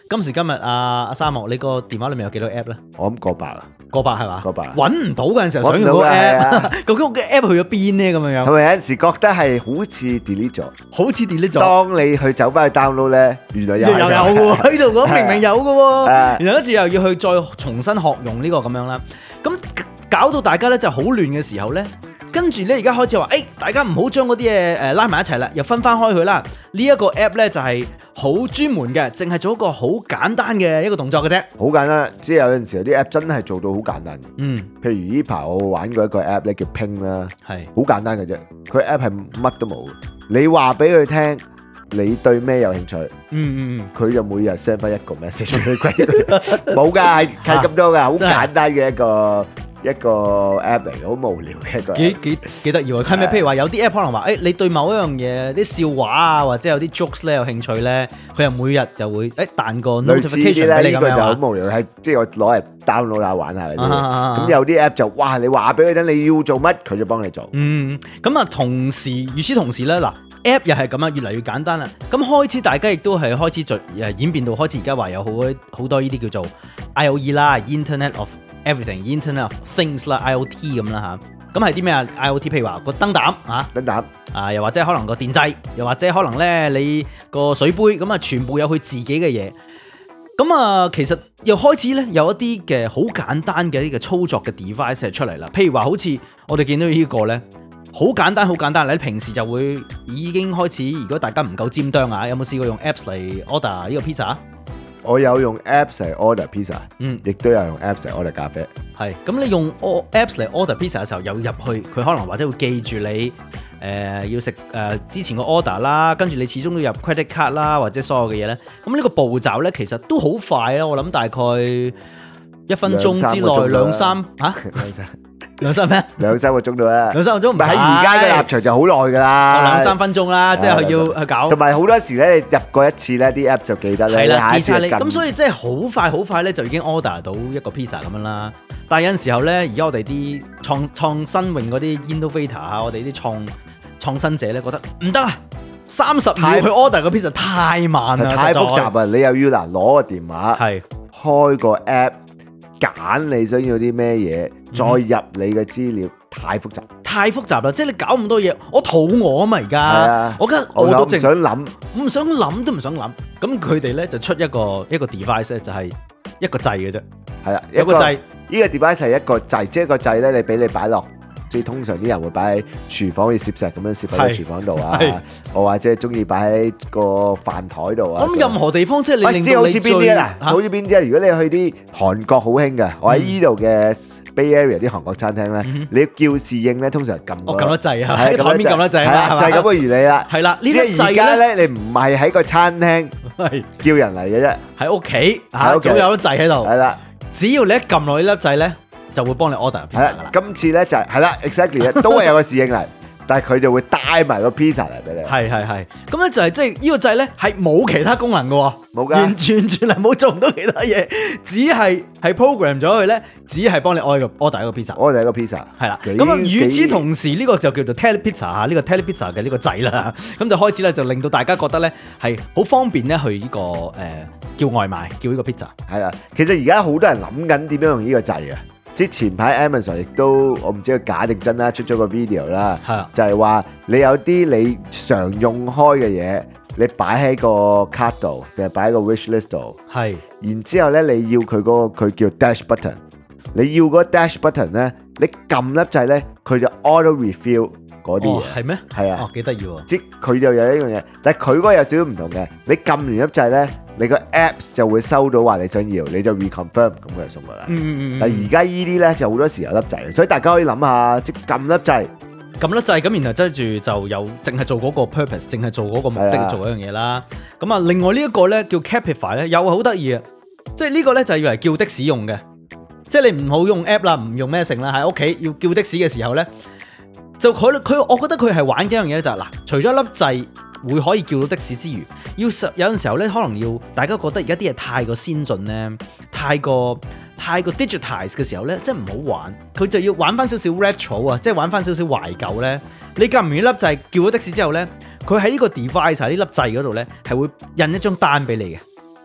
今時今日啊，阿沙漠，你個電話裏面有幾多 app 咧？ 我諗過百啊， 過百係嘛？ 過百揾唔到嗰陣時候想用嗰個揾唔到㗎係 app， 啊究竟我嘅 app 去咗邊咧？咁樣樣， 係咪有陣時覺得係好似 delete 咗？ 好似 delete 咗。 當你去走翻去 download 咧，原來又又有係嘅喎，喺度講明明有嘅喎， 係然後跟住又要去再重新學用呢個咁樣啦，咁搞到大家咧就好亂嘅時候咧，跟住咧而家開始話，誒、欸、大家唔好將嗰啲嘢誒拉埋一齊啦，又分翻開佢啦。呢、這、一個 app 咧就係好專門嘅，淨係做一個好簡單嘅一個動作嘅啫。 好簡單，即係有陣時有啲 app 真係做到好簡單。 嗯， 譬如呢排我玩過一個 app 咧叫 Ping 啦， 係好簡單嘅啫。佢 app 係乜都冇，你話俾佢聽，你對咩有興趣， 嗯嗯佢就每日 send 翻一個 message 俾佢。冇㗎，係係咁多㗎，好真係簡單嘅一個一個 app 嚟，好無聊嘅一個 app。 幾幾幾得意喎！係咪譬如話有啲 app 可能話，誒、你對某一樣嘢啲笑話啊，或者有啲 jokes 咧有興趣咧，佢又每日就會誒彈個類似啲 notification 咧，呢個就俾你咁樣啊。 好無聊，係即係我攞嚟 download 下玩下嘅啫。 啊啊啊咁有啲 app 就哇，你話俾佢聽你要做乜，佢就幫你做。 嗯，咁啊，同時與此同時咧，嗱 app 又係咁啊，越嚟越簡單啦。咁開始大家亦都係開始進誒演變到開始而家話有好多好多呢啲叫做 I O E 啦 ，Internet of Everything、Internet of Things 啦，I O T 咁啦吓。咁係啲咩啊 ？I O T 譬如話個燈膽啊， 等等， 啊又或者可能個電掣，又或者可能咧你個水杯，咁啊全部有佢自己嘅嘢。咁啊，其實又開始咧有一啲嘅好簡單嘅呢個操作嘅 device 係出嚟啦。譬如話好似我哋見到呢個咧。好簡單，好簡單。你平時就會已經開始。如果大家唔夠尖端啊，有冇試過用 Apps 嚟 order 呢個 pizza？ 我有用 apps 嚟 order pizza， 嗯， 亦都有用 apps 嚟 order 咖啡。 係。咁你用 Apps 嚟 order pizza 嘅時候，有入去佢可能或者會記住你誒、呃、要食誒、呃、之前個 order 啦，跟住你始終都入 credit card 啦，或者所有嘅嘢咧。咁呢個步驟咧其實都好快啊！我諗大概一分鐘之內兩三嚇兩三咩？ 兩三個鐘到啦， 兩三個鐘唔喺而家嘅立場就好耐㗎啦， 兩三分鐘啦，即係要去搞。 同埋好多時咧，你入過一次咧，啲 app 就記得咧， 係啦， 下一次記晒你。 跟咁所以即係好快好快咧，就已經 order 到一個 pizza 咁樣啦。但係有陣時候咧，而家我哋啲創創新穎嗰啲 innovator 啊，我哋啲創創新者咧，覺得唔得啊！三十秒去 order 個 pizza 太慢啦， 太複實在雜啊！你又要嗱攞個電話， 係開個 app，揀你想要啲咩嘢，再入你嘅資料，太複雜。 太複雜啦！即係你搞咁多嘢，我肚餓啊嘛而係家啊， 我而家我又唔我都淨想諗， 我唔想諗都唔想諗。咁佢哋咧就出一個一個 device 咧，就係一個掣嘅啫， 係啦， 有個掣。 呢個 device 係一個掣，即係個掣咧，你俾你擺落。即係通常啲人會擺喺廚房，好似攝石咁樣攝喺個廚房度啊係， 我或者係中意擺喺個飯台度啊。 咁任何地方即係你喂令到你即係好似邊啲最啊？嗱，好似邊啲啊？如果你去啲韓國好興嘅，我喺呢度嘅 Bay Area 啲韓國餐廳咧，你叫侍應咧，通常撳我撳得掣啊， 係喺台面撳得掣係啦， 啊， 就係咁嘅原理啦。 係啦，呢即粒掣係而家咧咧，你唔係喺個餐廳係叫人嚟嘅啫， 喺屋企喺嚇， 屋企總有粒掣喺度。 係啦。 只要你一撳落呢粒掣咧，就會幫你 order 係 pizza 噶啦啦，。 今次咧就係係啦，exactly 都係有個侍應嚟，但係佢就會帶埋個 pizza 嚟俾你。 係係係，咁咧就係即係呢個掣咧係冇其他功能嘅喎， 冇㗎完全全係冇做唔到其他嘢，只係係 program 咗佢咧，只係幫你 order order 一個 pizza。 我哋一個 pizza 係啦， 幾咁啊，與此幾同時呢個就叫做 tele pizza 嚇，呢個 tele pizza 嘅呢個掣啦，咁就開始咧就令到大家覺得咧係好方便咧去呢個誒叫外賣叫呢個 pizza。 係啦，其實而家好多人諗緊點樣用呢個掣啊！即係前排 Amazon 亦都我唔知佢假定真啦，出咗個 video 啦， 係啊就係話你有啲你常用開嘅嘢，你擺喺個 cart 度定係擺喺個 wish list 度， 係然之後咧你要佢嗰個佢叫 dash button，你要嗰個 dash button 咧，你撳粒掣咧，佢就 auto refill 嗰啲哦嘢， 係咩？ 係啊哦，幾得意喎！ 即佢就有一樣嘢，但係佢嗰個有少少唔同嘅，你撳完粒掣咧，你個 apps 就會收到話你想要，你就 reconfirm 咁佢就送過嚟。 嗯嗯嗯但係而家依啲咧就好多時有粒掣，所以大家可以諗下，即係撳粒掣， 撳粒掣咁，然後跟住就有淨係做嗰個 purpose，淨係做嗰個目的係啊做一樣嘢啦。咁啊，另外呢一個咧叫 Capify 咧，又好得意啊！即係呢個咧就係要嚟叫的士用嘅，即係你唔好用 app 啦，唔用咩成啦，喺屋企要叫的士嘅時候咧，就佢佢，我覺得佢係玩幾樣嘢咧，就係嗱，除咗粒掣會可以叫到的士之餘，要實有陣時候咧，可能要大家覺得而家啲嘢太過先進咧，太過太過 digitize 嘅時候咧，即係唔好玩，佢就要玩翻少少 retro 啊，即係玩翻少少懷舊咧。你撳完呢粒掣叫咗的士之後咧，佢喺呢個 device 喺呢粒掣嗰度咧，係會印一張單俾你嘅。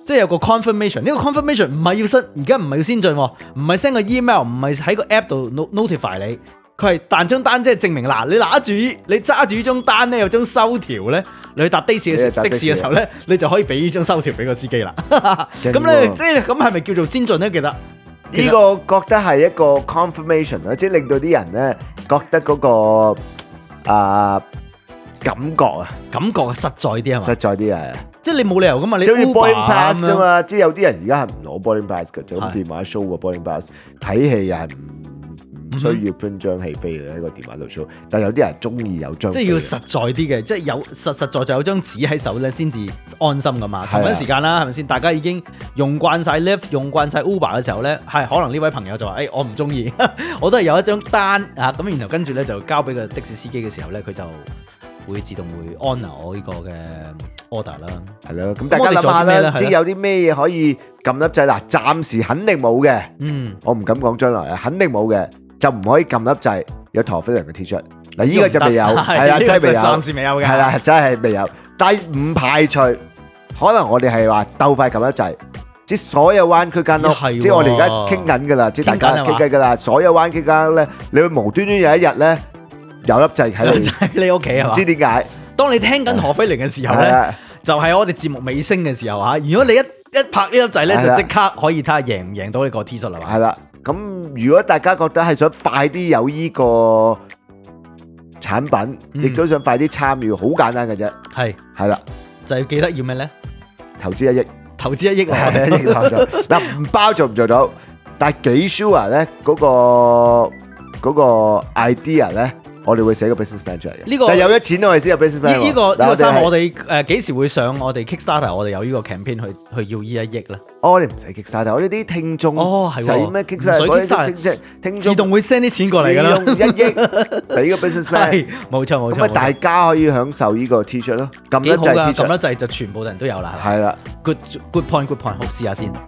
即係有個 confirmation，呢個 confirmation 唔係要新，而家唔係要先進喎，唔係 send 個 email，唔係喺個 app 度 notify 你，佢係彈張單，即係證明嗱，你拿住你揸住呢張單咧，有張收條咧，你去搭的士嘅時候，的士嘅時候咧，你就可以俾呢張收條俾個司機啦。咁咧，即係咁係咪叫做先進咧？記得呢個覺得係一個 confirmation 啦，即係令到啲人咧覺得嗰個啊感覺啊， 感覺實在啲係嘛？ 實在啲啊！ 即係你冇理由噶嘛，你好似 boarding pass 啫啫嘛，即係有啲人而家係唔攞 boarding pass 嘅，就咁電話 show 個 boarding pass，睇戲又係唔唔需要 print 張戲飛嘅喺個電話度 show，但係有啲人中意有張， 即係要實在啲嘅，即係有實實在在有張紙喺手咧，先至安心噶嘛。同一時間啦，係咪先？大家已經用慣晒 Lyft，用慣晒 Uber 嘅時候咧，係可能呢位朋友就話：誒、欸，我唔中意，我都係有一張單啊。咁然後跟住咧就交俾個的士司機嘅時候咧，佢就會自動會 honour 我呢個嘅 order 啦。 係咯，咁大家諗下啦，知有啲咩嘢可以撳粒掣嗱？暫時肯定冇嘅，嗯，我唔敢講將來啊，肯定冇嘅就唔可以撳粒掣有陀飛輪嘅 T 恤嗱，呢個就未有，係啦，真係未有， 暫時未有嘅， 係啦，真係未有，但係唔排除可能我哋係話鬥快撳粒掣，即係所有灣區間屋，即係我哋而家傾緊㗎啦，即係大家傾緊㗎啦，所有灣區間屋咧，你會無端端有一日咧。有粒掣喺你你屋企係嘛？ 唔知點解？ 當你聽緊陀飛輪嘅時候咧，就係我哋節目尾聲嘅時候嚇。如果你一一拍呢粒掣咧，就即刻可以睇下贏唔贏到呢個 T 恤啦嘛。 係啦，咁如果大家覺得係想快啲有呢個產品，亦都想快啲參與，好簡單嘅啫。係係啦， 就係記得要咩咧？ 投資一億， 投資一億啊！ 一億嗱，唔包做唔做到，但係幾 sure 咧嗰個嗰個 idea 咧。我哋會寫個 business plan 出嚟嘅，呢個但係有咗錢我哋先有 business plan。 呢個呢個衫我哋誒幾時會上我哋 Kickstarter？我哋有呢個 campaign 去去要呢一億啦。 哦，你唔使 Kickstarter，我哋啲聽眾哦係使咩 Kickstarter？聽眾自動會 send 啲錢過嚟㗎啦。 用一億俾個 business plan， 冇錯冇錯。 咁啊，大家可以享受呢個 T-shirt 咯。撳一掣 T-shirt， 撳一掣就全部人都有啦。 係啦 ，good good point good point，好試下先。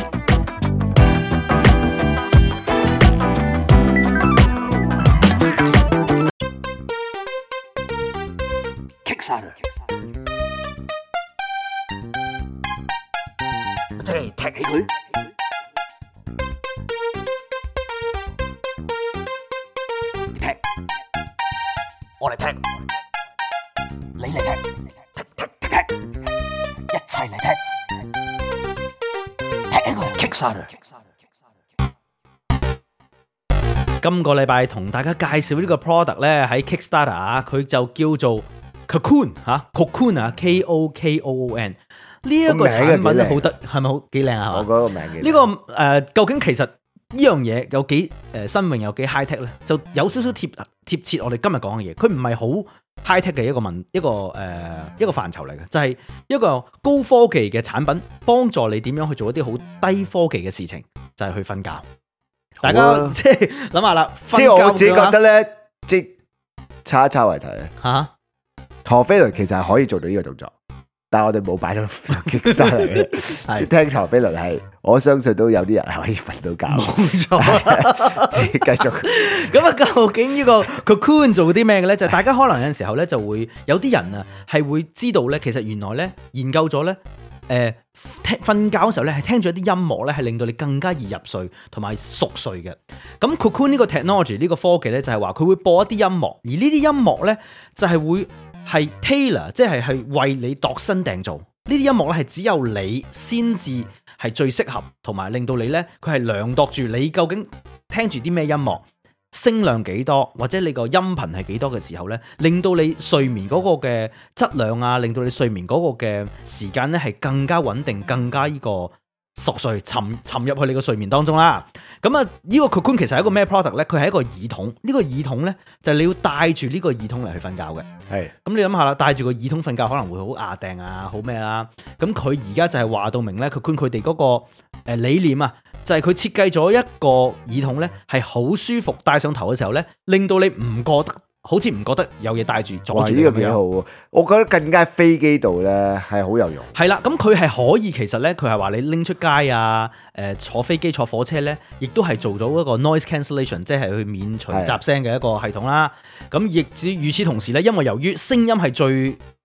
我真係踢起佢，踢，我嚟踢，你嚟踢，踢踢踢踢，一齊嚟踢，踢起佢 Kickstarter。 今個禮拜同大家介紹呢個 product 咧喺 Kickstarter 啊，佢就叫做 Cocoon 嚇 ，Cocoon 啊 ，K O K O O N。呢一個產品咧好得，係咪好幾靚啊？ 我覺得個名幾呢個誒、呃，究竟其實呢樣嘢有幾誒、呃、新穎，有幾 high tech 咧？就有少少貼貼切我哋今日講嘅嘢。佢唔係好 high tech 嘅一個問一個誒、呃、一個範疇嚟嘅，就係、是、一個高科技嘅產品，幫助你點樣去做一啲好低科技嘅事情，就係、是、去瞓覺。大家、啊、即係諗下啦， 即係我自己覺得咧，即係差一差為題啊！ 陀飛輪其實係可以做到呢個動作。但係我哋冇擺到激晒嚟嘅，即係聽陀飛輪係，我相信都有啲人係可以瞓到覺。冇錯，繼續。 咁啊，究竟呢個 Cocoon 做啲咩嘅咧？就係、大家可能有陣時候咧，就會有啲人啊，係會知道咧，其實原來咧研究咗咧，誒、呃，聽瞓覺嘅時候咧，係聽咗一啲音樂咧，係令到你更加易入睡同埋熟睡嘅。咁 Cocoon 呢個 technology 呢個科技咧，就係話佢會播一啲音樂，而呢啲音樂咧就係會。係 Taylor，即係係為你度身訂造。呢啲音樂咧係只有你先至係最適合，同埋令到你咧佢係量度住你究竟聽住啲咩音樂，聲量幾多，或者你個音頻係幾多嘅時候咧，令到你睡眠嗰個嘅質量啊，令到你睡眠嗰個嘅時間咧係更加穩定，更加呢個熟睡沉沉入去你個睡眠當中啦。咁啊，呢個 Cocoon 其實係一個咩 product 咧？佢係一個耳筒。呢、呢個耳筒咧就係、你要帶住呢個耳筒嚟去瞓覺嘅。係。咁你諗下啦，帶住個耳筒瞓覺可能會好牙定啊，好咩啦？咁佢而家就係話到明咧 Cocoon 佢哋嗰個誒理念啊，就係佢設計咗一個耳筒咧，係好舒服，戴上頭嘅時候咧，令到你唔覺得。好似唔覺得有嘢帶住阻住你咁樣。呢個幾好喎，我覺得更加飛機度咧係好有用。係啦，咁佢係可以其實咧，佢係話你拎出街啊，誒、呃、坐飛機坐火車咧，亦都係做到一個 noise cancellation，即係去免除雜聲嘅一個系統啦。咁亦與此同時咧，因為由於聲音係最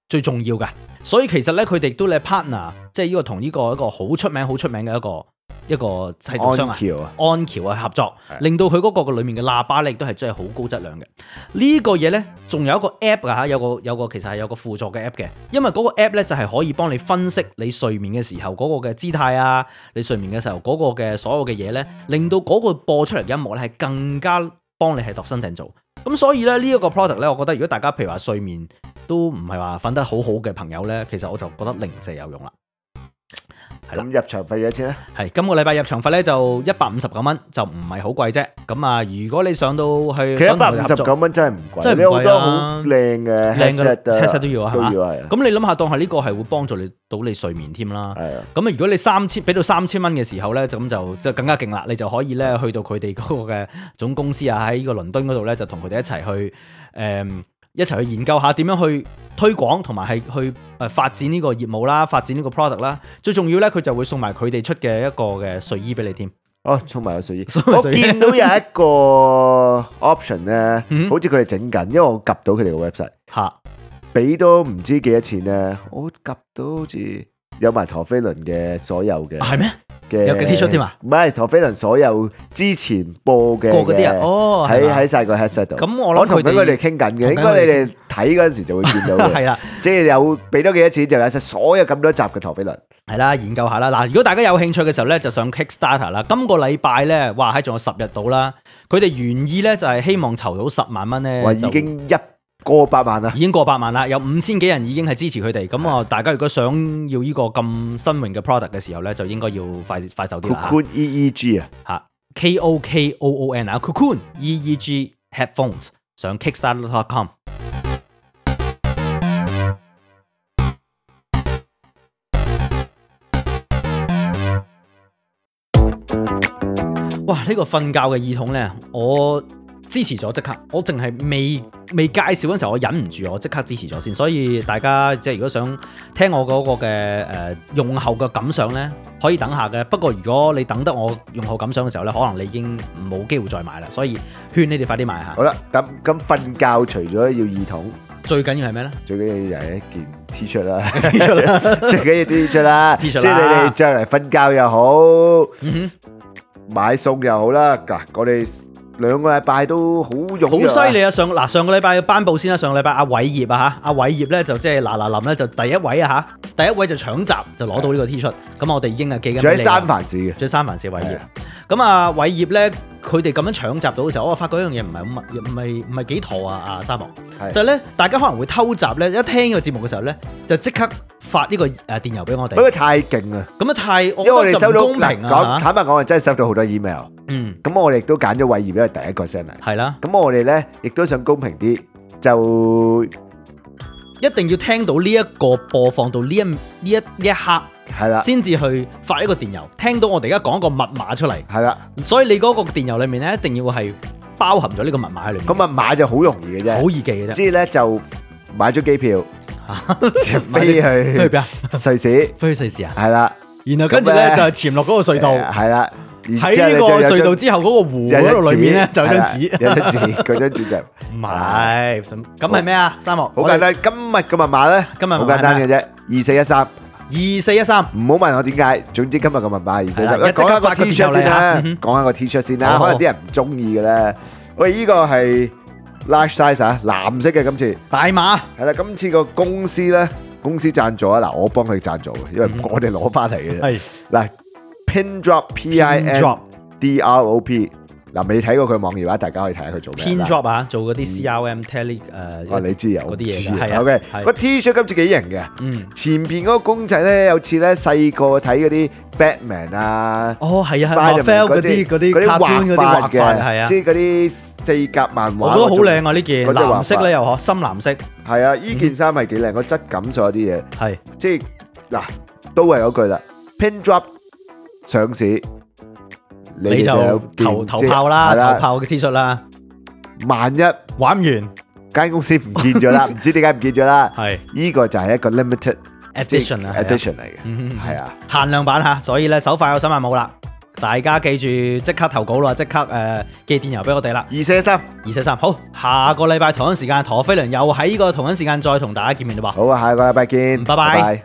最重要嘅。所以其實咧，佢哋都咧 partner，即係呢個同呢個一個好出名、好出名嘅一個一個製造商啊， 安橋啊， 安橋啊合作，令到佢嗰個裡面嘅喇叭咧，亦都係真係好高質量嘅。呢個嘢咧，仲有一個 app 㗎嚇，有個有個其實係有個輔助嘅 app 嘅，因為嗰個 app 咧就係可以幫你分析你睡眠嘅時候嗰個嘅姿態啊，你睡眠嘅時候嗰個嘅所有嘅嘢咧，令到嗰個播出嚟嘅音樂咧係更加幫你係度身訂造。咁所以咧呢一個 product 咧，我覺得如果大家譬如話睡眠都唔係話瞓得好好嘅朋友咧，其實我就覺得零舍有用啦。 咁入場費幾多錢咧？ 係今個禮拜入場費咧就一百五十九蚊，就唔係好貴啫。咁啊，如果你上到去， 其實一百五十九蚊真係唔貴， 真係唔貴啊， 有好多好靚嘅 headset 都要啊， 都要係啊。 咁你諗下，當係呢個係會幫助你到你睡眠添啦。 係啊。 咁啊，如果你三千俾到三千蚊嘅時候咧，咁就即係更加勁啦。你就可以咧去到佢哋嗰個嘅總公司啊，喺呢個倫敦嗰度咧，就同佢哋一齊去誒。嗯一齊去研究下點樣去推廣同埋係去誒發展呢個業務啦，發展呢個 product 啦。最重要咧，佢就會送埋佢哋出嘅一個嘅睡衣俾你添。 哦，送埋個睡衣。 睡衣我見到有一個 option 咧， 嗯、 好似佢哋整緊，因為我 𥄫 到佢哋個 website， 嚇， 俾多唔知幾多錢咧，我 𥄫 到好似有埋陀飛輪嘅所有嘅。 係咩？ 嘅有嘅 T 恤添啊？ 唔係陀飛輪所有之前播嘅嗰啲啊，哦， 喺喺曬個 headset 度。 咁我諗同緊佢哋傾緊嘅，應該你哋睇嗰陣時就會見到嘅。 係啦， 即係有俾多幾多錢就有曬所有咁多集嘅陀飛輪。 係啦，研究下啦。嗱，如果大家有興趣嘅時候咧，就上 Kickstarter 啦。今個禮拜咧，哇，喺仲有十日到啦。佢哋原意咧就係希望籌到十萬蚊咧， 哇，已經一過百萬啦， 已經過百萬啦，有五千幾人已經係支持佢哋。咁啊，大家如果想要呢個咁新穎嘅 product 嘅時候咧，就應該要快快手啲啦。 Cocoon E E G 啊， 嚇 K O K O O N 啊 ，Cocoon E E G Headphones 上 Kickstarter dot com。哇！呢個瞓覺嘅耳筒咧，我支持咗即刻，我淨係未未介紹嗰陣時候，我忍唔住，我即刻支持咗先。所以大家即係如果想聽我嗰個嘅誒、呃、用後嘅感想咧，可以等下嘅。不過如果你等得我用後感想嘅時候咧，可能你已經冇機會再買啦。所以勸你哋快啲買下。 好啦，咁咁瞓覺除咗要耳筒， 最緊要係咩咧？ 最緊要就係一件 T 恤啦，T 恤啦，最緊要 T 恤啦，T 恤啦，即係你哋着嚟瞓覺又好，嗯哼，買餸又好啦。嗱，我哋兩個禮拜都好踴躍， 好犀利啊！上嗱上個禮拜嘅頒布先啦，上個禮拜阿偉業啊嚇，阿偉業咧就即係嗱嗱臨咧就第一位啊嚇，第一位就搶閘就攞到呢個 T 恤，咁我哋已經係寄緊。 仲喺三藩市嘅， 仲喺三藩市偉業。咁啊偉業咧，佢哋咁樣搶閘到嘅時候，我發覺一樣嘢唔係咁唔係唔係幾妥啊！啊沙漠，就係咧大家可能會偷襲咧，一聽呢個節目嘅時候咧，就即刻發呢個誒電郵俾我哋。 因為太勁啦， 咁啊太，因為我哋收到公平啊！ 坦白講，我真係收到好多 email。 嗯， 咁我哋亦都揀咗偉業，因為第一個 send 嚟。 係啦。 咁我哋咧亦都想公平啲，就一定要聽到呢一個播放到呢一呢一呢一刻， 係啦， 先至去發一個電郵，聽到我哋而家講一個密碼出嚟， 係啦。 所以你嗰個電郵裏面咧，一定要係包含咗呢個密碼喺裏面。 咁密碼就好容易嘅啫， 好易記嘅啫。 之後咧就買咗機票，飛去飛去邊啊？ 瑞士， 飛去瑞士啊？ 係啦。 然後跟住咧就係潛落嗰個隧道， 係啦。 喺呢個隧道之後嗰個湖嗰度裏面咧就有張紙， 有張紙，嗰張紙就唔係。咁係咩啊？三木， 好簡單。今日嘅密碼咧， 今日好簡單嘅啫，二四一三， 二四一三。唔好問我點解，總之今日嘅密碼二四一三。 一即刻發個 T 恤先啦， 講下個 T 恤先啦，可能啲人唔中意嘅咧。喂，呢個係 large size 啊，藍色嘅今次大碼。 係啦，今次個公司咧，公司贊助啊，嗱，我幫佢贊助嘅，因為我哋攞翻嚟嘅啫。係嗱。Pin drop P I N D R O P 嗱，未睇過佢網頁啊，大家可以睇下佢做咩。 Pin drop 啊，做嗰啲 C R M tele 誒， 哦你知有嗰啲嘢嘅，係啊。 OK，個 T 恤今次幾型嘅，嗯，前邊嗰個公仔咧有似咧細個睇嗰啲 Batman 啊， 哦係啊係 Marvel 嗰啲嗰啲嗰啲畫嗰啲畫嘅， 係啊， 即係嗰啲四格漫畫。 我覺得好靚啊呢件，藍色咧又可深藍色。 係啊，呢件衫係幾靚，個質感所有啲嘢係， 即係嗱都係嗰句啦 ，Pin drop。上市， 你就投投炮啦，投炮嘅 T 恤啦。 萬一玩完間公司唔見咗啦，唔知點解唔見咗啦。 係呢個就係一個 limited edition 啊 ，edition 嚟嘅，係啊， 限量版嚇，所以咧手快有手慢冇啦。 大家記住即刻投稿啦，即刻誒寄電郵俾我哋啦， 二四三二四三。好，下個禮拜同一時間，陀飛輪又喺呢個同一時間再同大家見面啦噃。 好啊，下個禮拜見， 拜拜。 拜拜。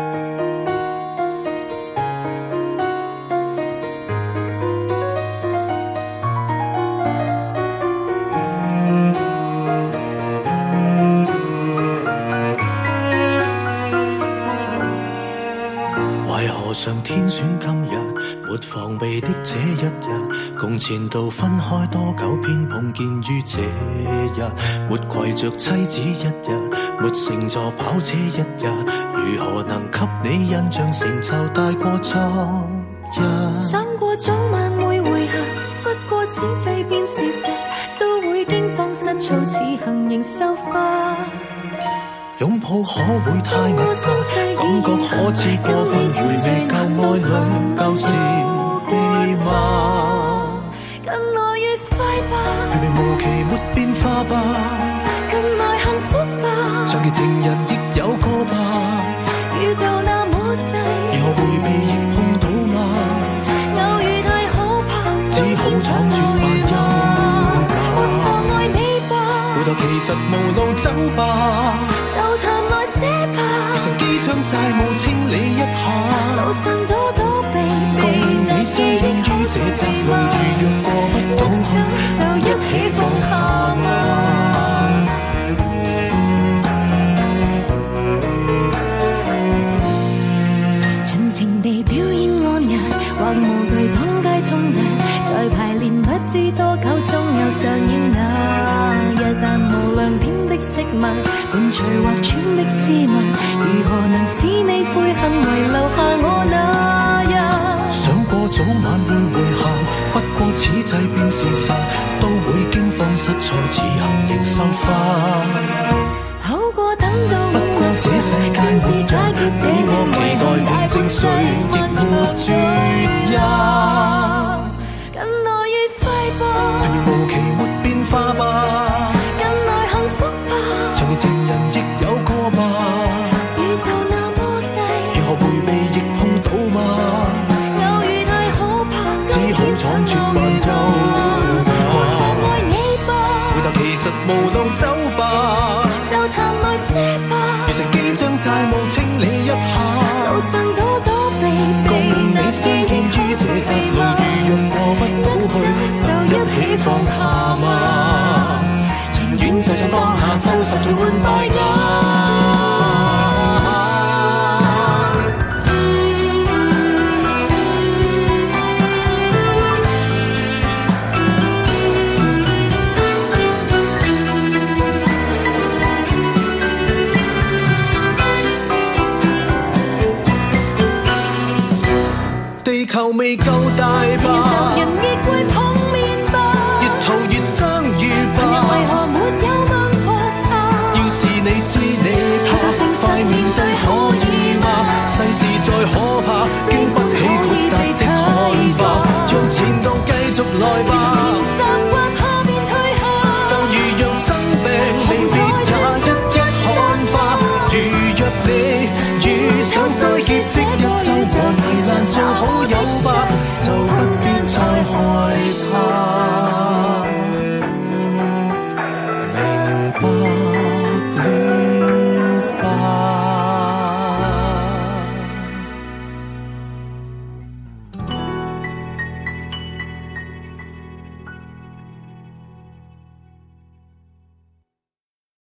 為何上天選今日，沒防備的這一日，共前度分開多久，偏碰見於這日，沒攜着妻子一日，沒乘坐跑車一日，如何能給你印象成就大過昨日？ 想過早晚會會合，不過此際變事實，都會驚慌失措，此行仍受罰。 擁抱可會太壓抑，感覺可似過分回味舊愛侶舊時秘密。 近來越快吧， 明明無期沒變化吧， 近來幸福吧， 長期情人亦有個吧， 宇宙那麼細， 如何迴避亦碰到嗎？ 偶遇太可怕， 只好闖絕萬憂吧， 沒妨礙你吧， 回頭其實無路走吧， 就談來些吧， 如成機將債務清理一下， 路上躲躲避避， 共你相牽於這窄路，如若過不到去， 就一起放下嗎？盡情地表演安逸，或無懼當街衝突，在排練不知多久，終有上演那日，但無亮點的飾物，伴隨或穿的絲襪，如何能使你悔恨遺留下我那日？ 想過早晚會會合，不過此際變事實，都會驚慌失措，此行亦受罰。 好過等到不過這世界末日，自我期待伴正誰亦沒絕日。 近來越快吧， 明明無期沒變化吧， 近來幸福吧， 長期情人亦有個吧， 宇宙那麼細， 如何迴避亦碰到嗎？ 偶遇太可怕， 只好闖絕萬憂吧， 妨礙你吧， 回頭其實無路走吧， 就談來些吧， 如乘機將債務清理一下， 路上躲躲避避， 共你相見於這窄路，如若過不到去，就一起放下嗎？情願就像當下收拾退換敗額。地球未夠大，